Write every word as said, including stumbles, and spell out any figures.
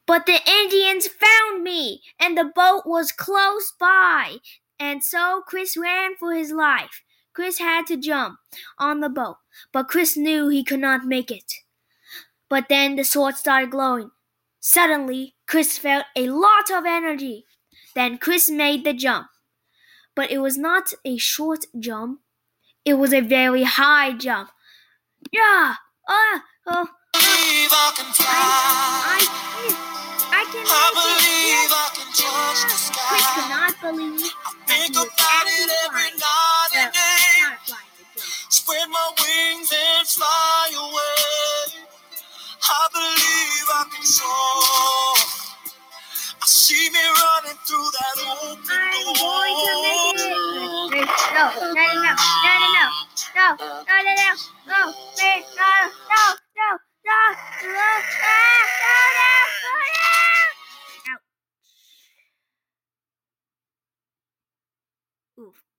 But the Indians found me, and the boat was close by, and so Chris ran for his life. Chris had to jump on the boat, but Chris knew he could not make it. But then the sword started glowing. Suddenly, Chris felt a lot of energy. Then Chris made the jump. But it was not a short jump. It was a very high jump. Yeah! Uh, oh, I believe I can fly. I, I, I can I make believe it. I can touch the sky. Chris could not believe I that think he was about it actually every flying. night The and day. fireflies had jumped. Spread my wings and fly away. I believe I can soar. I see me running through that open I'm door. going to make it. No, no, no, no, no, no, no, no, no, no, no, no, no, please, no, no, no, no, no, no, no, no, no. Ouch. Oof.